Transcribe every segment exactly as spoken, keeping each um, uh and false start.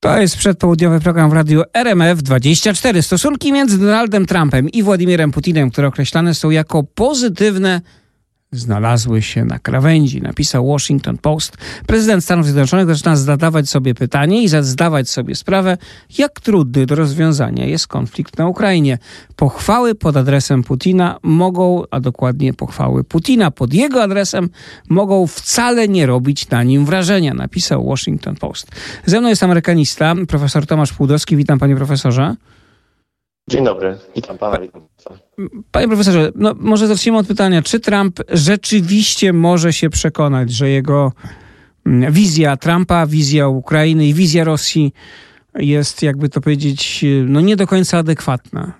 To jest przedpołudniowy program w radiu R M F dwadzieścia cztery. Stosunki między Donaldem Trumpem i Władimirem Putinem, które określane są jako pozytywne, znalazły się na krawędzi, napisał Washington Post. Prezydent Stanów Zjednoczonych zaczyna zadawać sobie pytanie i zdawać sobie sprawę, jak trudny do rozwiązania jest konflikt na Ukrainie. Pochwały pod adresem Putina mogą, a dokładnie pochwały Putina pod jego adresem, mogą wcale nie robić na nim wrażenia, napisał Washington Post. Ze mną jest amerykanista, profesor Tomasz Płudowski. Witam, panie profesorze. Dzień dobry, witam pana, witam pana. Panie profesorze, no może zacznijmy od pytania, czy Trump rzeczywiście może się przekonać, że jego wizja Trumpa, wizja Ukrainy i wizja Rosji jest, jakby to powiedzieć, no nie do końca adekwatna?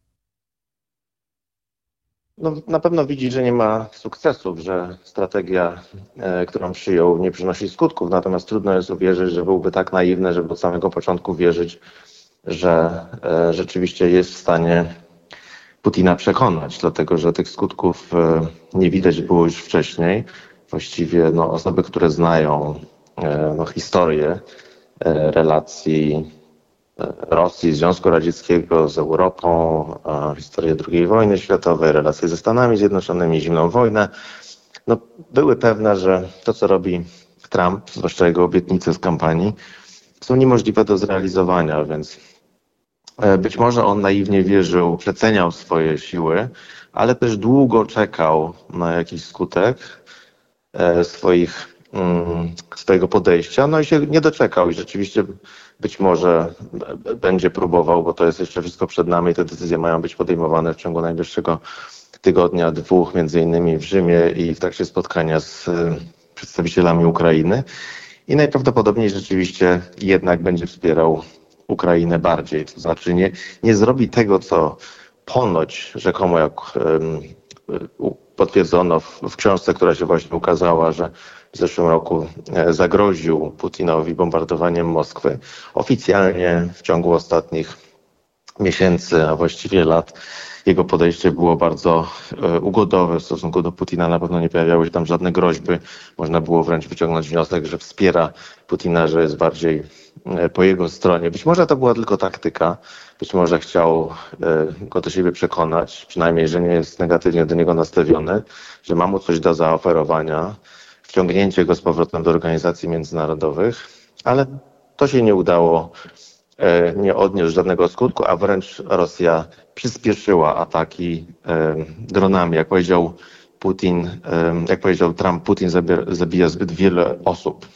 No, na pewno widzi, że nie ma sukcesów, że strategia, e, którą przyjął, nie przynosi skutków, natomiast trudno jest uwierzyć, że byłby tak naiwny, żeby od samego początku wierzyć, że e, rzeczywiście jest w stanie Putina przekonać, dlatego że tych skutków e, nie widać było już wcześniej. Właściwie no, osoby, które znają e, no, historię e, relacji e, Rosji, Związku Radzieckiego z Europą, e, historię drugiej wojny światowej, relacje ze Stanami Zjednoczonymi, zimną wojnę, no, były pewne, że to, co robi Trump, zwłaszcza jego obietnice z kampanii, są niemożliwe do zrealizowania, więc być może on naiwnie wierzył, przeceniał swoje siły, ale też długo czekał na jakiś skutek swoich, swojego podejścia, no i się nie doczekał i rzeczywiście być może będzie próbował, bo to jest jeszcze wszystko przed nami, te decyzje mają być podejmowane w ciągu najbliższego tygodnia, dwóch, między innymi w Rzymie i w trakcie spotkania z przedstawicielami Ukrainy. I najprawdopodobniej rzeczywiście jednak będzie wspierał Ukrainę bardziej. To znaczy nie, nie zrobi tego, co ponoć rzekomo, jak um, potwierdzono w, w książce, która się właśnie ukazała, że w zeszłym roku zagroził Putinowi bombardowaniem Moskwy. Oficjalnie w ciągu ostatnich miesięcy, a właściwie lat, jego podejście było bardzo e, ugodowe w stosunku do Putina. Na pewno nie pojawiały się tam żadne groźby. Można było wręcz wyciągnąć wniosek, że wspiera Putina, że jest bardziej e, po jego stronie. Być może to była tylko taktyka. Być może chciał e, go do siebie przekonać, przynajmniej, że nie jest negatywnie do niego nastawiony, że ma mu coś do zaoferowania, wciągnięcie go z powrotem do organizacji międzynarodowych, ale to się nie udało. Nie odniósł żadnego skutku, a wręcz Rosja przyspieszyła ataki dronami. Jak powiedział Putin, jak powiedział Trump, Putin zabija, zabija zbyt wiele osób.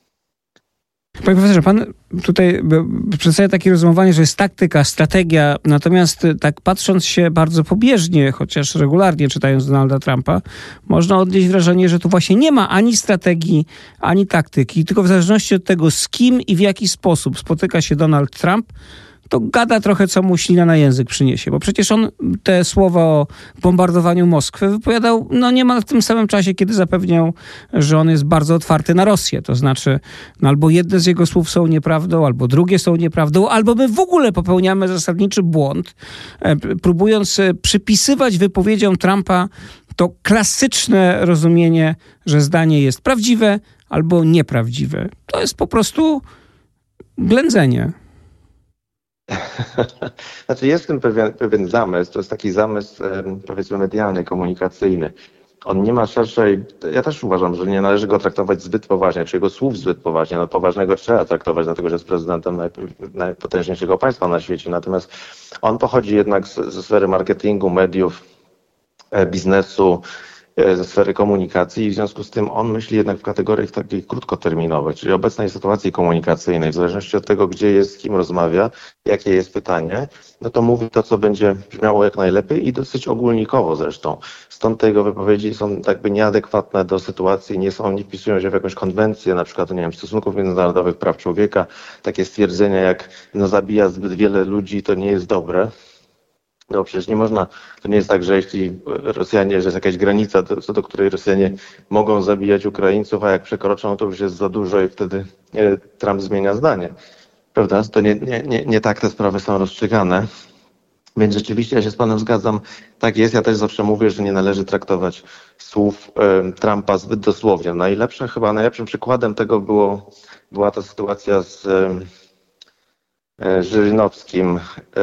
Panie profesorze, pan tutaj przedstawia takie rozumowanie, że jest taktyka, strategia, natomiast tak patrząc się bardzo pobieżnie, chociaż regularnie czytając Donalda Trumpa, można odnieść wrażenie, że tu właśnie nie ma ani strategii, ani taktyki, tylko w zależności od tego, z kim i w jaki sposób spotyka się Donald Trump, to gada trochę, co mu ślina na język przyniesie. Bo przecież on te słowa o bombardowaniu Moskwy wypowiadał no niemal w tym samym czasie, kiedy zapewniał, że on jest bardzo otwarty na Rosję. To znaczy, no albo jedne z jego słów są nieprawdą, albo drugie są nieprawdą, albo my w ogóle popełniamy zasadniczy błąd, próbując przypisywać wypowiedziom Trumpa to klasyczne rozumienie, że zdanie jest prawdziwe albo nieprawdziwe. To jest po prostu ględzenie. Znaczy jest w tym pewien, pewien zamysł, to jest taki zamysł powiedzmy medialny, komunikacyjny. On nie ma szerszej, ja też uważam, że nie należy go traktować zbyt poważnie, czy jego słów zbyt poważnie. No poważnego trzeba traktować, dlatego że jest prezydentem najpotężniejszego państwa na świecie. Natomiast on pochodzi jednak z, ze sfery marketingu, mediów, biznesu, ze sfery komunikacji i w związku z tym on myśli jednak w kategoriach takich krótkoterminowych, czyli obecnej sytuacji komunikacyjnej, w zależności od tego, gdzie jest, z kim rozmawia, jakie jest pytanie, no to mówi to, co będzie brzmiało jak najlepiej i dosyć ogólnikowo zresztą. Stąd te jego wypowiedzi są jakby nieadekwatne do sytuacji, nie są, nie wpisują się w jakąś konwencję, na przykład, nie wiem, stosunków międzynarodowych, praw człowieka, takie stwierdzenia jak no zabija zbyt wiele ludzi, to nie jest dobre. No przecież nie można, to nie jest tak, że jeśli Rosjanie, że jest jakaś granica, co do której Rosjanie mogą zabijać Ukraińców, a jak przekroczą, to już jest za dużo i wtedy Trump zmienia zdanie. Prawda? To nie, nie, nie, nie tak te sprawy są rozstrzygane. Więc rzeczywiście ja się z panem zgadzam, tak jest. Ja też zawsze mówię, że nie należy traktować słów y, Trumpa zbyt dosłownie. Najlepsze, chyba najlepszym przykładem tego było, była ta sytuacja z, Żyrinowskim,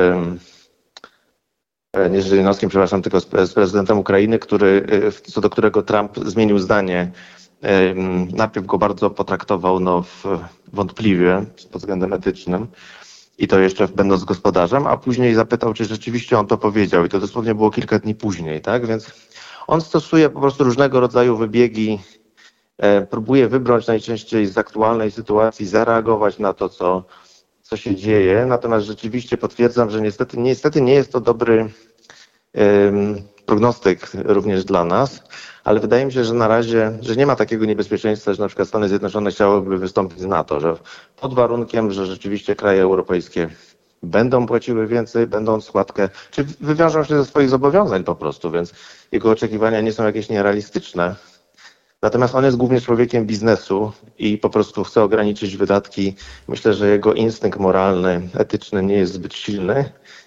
nie z Żyrinowskim, przepraszam, tylko z prezydentem Ukrainy, który, co do którego Trump zmienił zdanie. Najpierw go bardzo potraktował no, wątpliwie pod względem etycznym i to jeszcze będąc gospodarzem, a później zapytał, czy rzeczywiście on to powiedział i to dosłownie było kilka dni później, tak? Więc on stosuje po prostu różnego rodzaju wybiegi, próbuje wybrnąć najczęściej z aktualnej sytuacji, zareagować na to, co, co się dzieje, natomiast rzeczywiście potwierdzam, że niestety, niestety nie jest to dobry um, prognostyk również dla nas, ale wydaje mi się, że na razie, że nie ma takiego niebezpieczeństwa, że na przykład Stany Zjednoczone chciałyby wystąpić z NATO, że pod warunkiem, że rzeczywiście kraje europejskie będą płaciły więcej, będą składkę, czy wywiążą się ze swoich zobowiązań po prostu, więc jego oczekiwania nie są jakieś nierealistyczne. Natomiast on jest głównie człowiekiem biznesu i po prostu chce ograniczyć wydatki. Myślę, że jego instynkt moralny, etyczny nie jest zbyt silny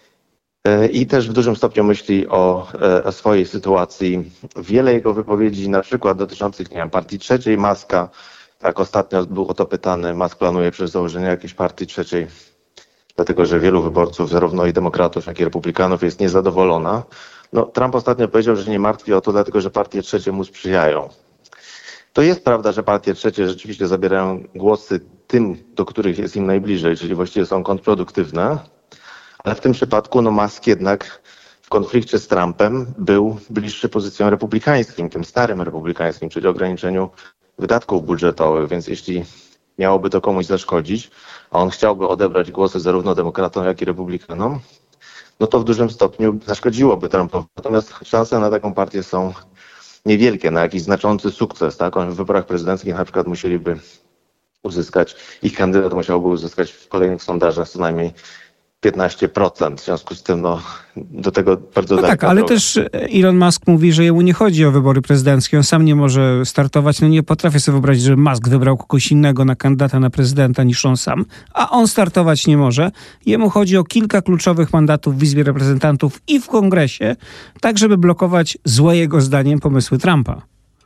i też w dużym stopniu myśli o, o swojej sytuacji. Wiele jego wypowiedzi, na przykład dotyczących, nie wiem, partii trzeciej, Muska, tak ostatnio było to pytane, Musk planuje przez założenie jakiejś partii trzeciej, dlatego że wielu wyborców, zarówno i demokratów, jak i republikanów jest niezadowolona. No, Trump ostatnio powiedział, że nie martwi o to, dlatego że partie trzecie mu sprzyjają. To jest prawda, że partie trzecie rzeczywiście zabierają głosy tym, do których jest im najbliżej, czyli właściwie są kontrproduktywne, ale w tym przypadku no Musk jednak w konflikcie z Trumpem był bliższy pozycjom republikańskim, tym starym republikańskim, czyli ograniczeniu wydatków budżetowych, więc jeśli miałoby to komuś zaszkodzić, a on chciałby odebrać głosy zarówno demokratom, jak i republikanom, no to w dużym stopniu zaszkodziłoby Trumpowi. Natomiast szanse na taką partię są niewielkie, na jakiś znaczący sukces. Tak? Oni w wyborach prezydenckich na przykład musieliby uzyskać, ich kandydat musiałby uzyskać w kolejnych sondażach co najmniej piętnaście procent. W związku z tym no, do tego bardzo no daleka tak, ale droga. też Elon Musk mówi, że jemu nie chodzi o wybory prezydenckie. On sam nie może startować. No nie potrafię sobie wyobrazić, że Musk wybrał kogoś innego na kandydata na prezydenta niż on sam, a on startować nie może. Jemu chodzi o kilka kluczowych mandatów w Izbie Reprezentantów i w Kongresie, tak żeby blokować złe jego zdaniem pomysły Trumpa.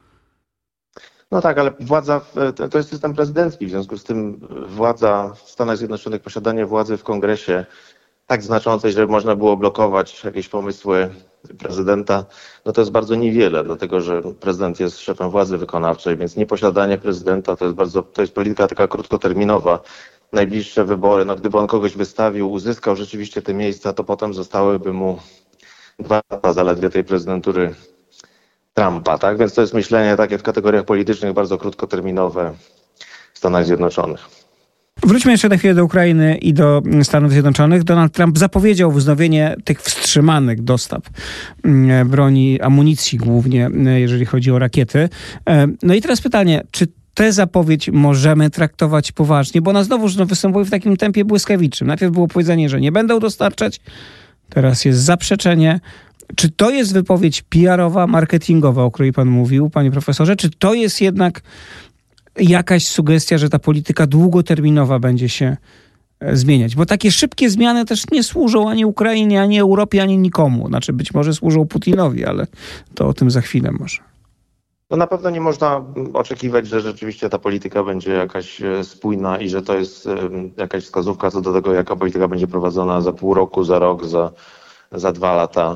No tak, ale władza, to jest system prezydencki, w związku z tym władza w Stanach Zjednoczonych, posiadanie władzy w Kongresie tak znaczącej, żeby można było blokować jakieś pomysły prezydenta, no to jest bardzo niewiele, dlatego że prezydent jest szefem władzy wykonawczej, więc nieposiadanie prezydenta to jest bardzo, to jest polityka taka krótkoterminowa. Najbliższe wybory, no gdyby on kogoś wystawił, uzyskał rzeczywiście te miejsca, to potem zostałyby mu dwa lata zaledwie tej prezydentury Trumpa, tak? Więc to jest myślenie takie w kategoriach politycznych bardzo krótkoterminowe w Stanach Zjednoczonych. Wróćmy jeszcze na chwilę do Ukrainy i do Stanów Zjednoczonych. Donald Trump zapowiedział wznowienie tych wstrzymanych dostaw broni, amunicji głównie, jeżeli chodzi o rakiety. No i teraz pytanie, czy tę zapowiedź możemy traktować poważnie? Bo ona znowu no, występuje w takim tempie błyskawicznym. Najpierw było powiedzenie, że nie będą dostarczać, teraz jest zaprzeczenie. Czy to jest wypowiedź P R-owa, marketingowa, o której pan mówił, panie profesorze? Czy to jest jednak jakaś sugestia, że ta polityka długoterminowa będzie się zmieniać? Bo takie szybkie zmiany też nie służą ani Ukrainie, ani Europie, ani nikomu. Znaczy być może służą Putinowi, ale to o tym za chwilę może. No na pewno nie można oczekiwać, że rzeczywiście ta polityka będzie jakaś spójna i że to jest jakaś wskazówka co do tego, jaka polityka będzie prowadzona za pół roku, za rok, za, za dwa lata.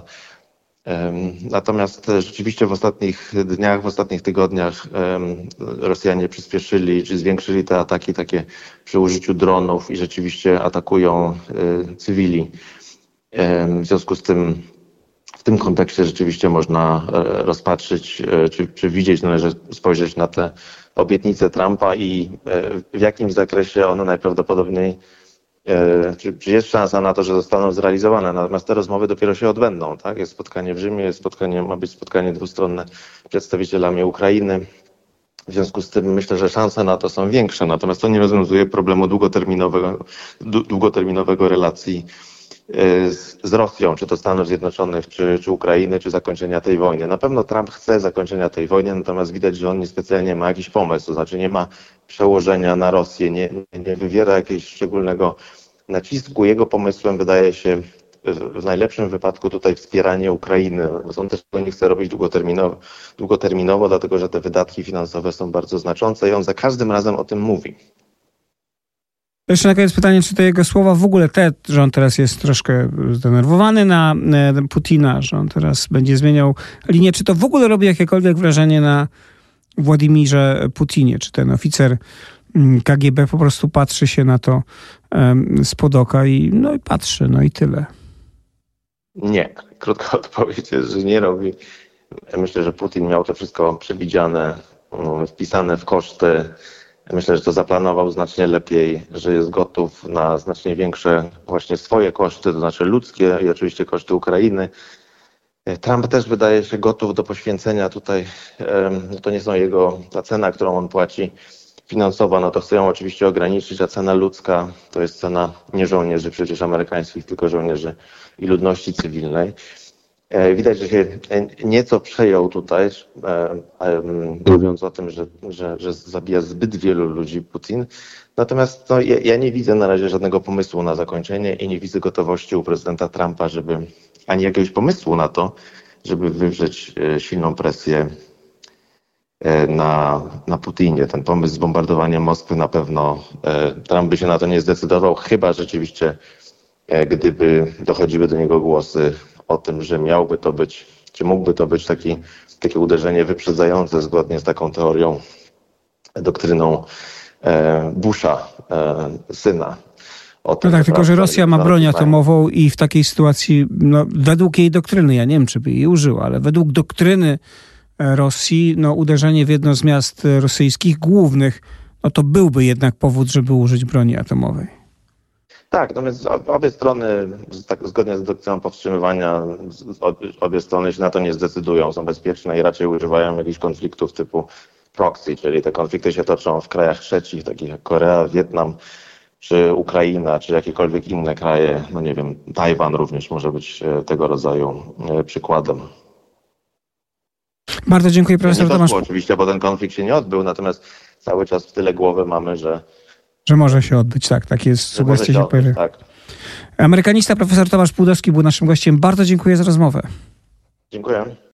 Natomiast rzeczywiście w ostatnich dniach, w ostatnich tygodniach Rosjanie przyspieszyli czy zwiększyli te ataki takie przy użyciu dronów i rzeczywiście atakują cywili. W związku z tym w tym kontekście rzeczywiście można rozpatrzyć czy, czy widzieć, należy spojrzeć na te obietnice Trumpa i w jakim zakresie one najprawdopodobniej Czy, czy jest szansa na to, że zostaną zrealizowane? Natomiast te rozmowy dopiero się odbędą, tak? Jest spotkanie w Rzymie, jest spotkanie, ma być spotkanie dwustronne z przedstawicielami Ukrainy. W związku z tym myślę, że szanse na to są większe. Natomiast to nie rozwiązuje problemu długoterminowego, długoterminowego relacji z, z Rosją, czy to Stanów Zjednoczonych, czy, czy Ukrainy, czy zakończenia tej wojny. Na pewno Trump chce zakończenia tej wojny, natomiast widać, że on niespecjalnie ma jakiś pomysł, to znaczy nie ma przełożenia na Rosję, nie, nie wywiera jakiegoś szczególnego nacisku. Jego pomysłem wydaje się w, w najlepszym wypadku tutaj wspieranie Ukrainy. On też tego nie chce robić długoterminowo, długoterminowo, dlatego że te wydatki finansowe są bardzo znaczące i on za każdym razem o tym mówi. Jeszcze na koniec pytanie, czy te jego słowa w ogóle te, że on teraz jest troszkę zdenerwowany na Putina, że on teraz będzie zmieniał linię, czy to w ogóle robi jakiekolwiek wrażenie na Władimirze Putinie? Czy ten oficer K G B po prostu patrzy się na to spod oka i no i patrzy, no i tyle? Nie. Krótka odpowiedź jest, że nie robi. Myślę, że Putin miał to wszystko przewidziane, wpisane w koszty. Myślę, że to zaplanował znacznie lepiej, że jest gotów na znacznie większe właśnie swoje koszty, to znaczy ludzkie i oczywiście koszty Ukrainy. Trump też wydaje się gotów do poświęcenia tutaj, to nie są jego, ta cena, którą on płaci finansowa, no to chce ją oczywiście ograniczyć, a cena ludzka to jest cena nie żołnierzy przecież amerykańskich, tylko żołnierzy i ludności cywilnej. Widać, że się nieco przejął tutaj, mówiąc o tym, że, że, że zabija zbyt wielu ludzi Putin. Natomiast no, ja, ja nie widzę na razie żadnego pomysłu na zakończenie i nie widzę gotowości u prezydenta Trumpa, żeby ani jakiegoś pomysłu na to, żeby wywrzeć silną presję na, na Putinie. Ten pomysł zbombardowania Moskwy na pewno Trump by się na to nie zdecydował, chyba rzeczywiście gdyby dochodziły do niego głosy o tym, że miałby to być, czy mógłby to być taki, takie uderzenie wyprzedzające zgodnie z taką teorią, doktryną e, Busha, e, syna. O tym, no tak, tylko że Rosja ma broń znają. atomową i w takiej sytuacji, no, według jej doktryny, ja nie wiem, czy by jej użyła, ale według doktryny Rosji, no, uderzenie w jedno z miast rosyjskich głównych, no to byłby jednak powód, żeby użyć broni atomowej. Tak, no więc obie strony, tak zgodnie z doktryną powstrzymywania, obie strony się na to nie zdecydują, są bezpieczne i raczej używają jakichś konfliktów typu proxy, czyli te konflikty się toczą w krajach trzecich, takich jak Korea, Wietnam, czy Ukraina, czy jakiekolwiek inne kraje, no nie wiem, Tajwan również może być tego rodzaju przykładem. Bardzo dziękuję, profesor nie Tomasz. Doszło, oczywiście, bo ten konflikt się nie odbył, natomiast cały czas w tyle głowy mamy, że Że może się odbyć, tak, tak jest. Sugestie się pojawiają. Tak. Amerykanista profesor Tomasz Pudowski był naszym gościem. Bardzo dziękuję za rozmowę. Dziękuję.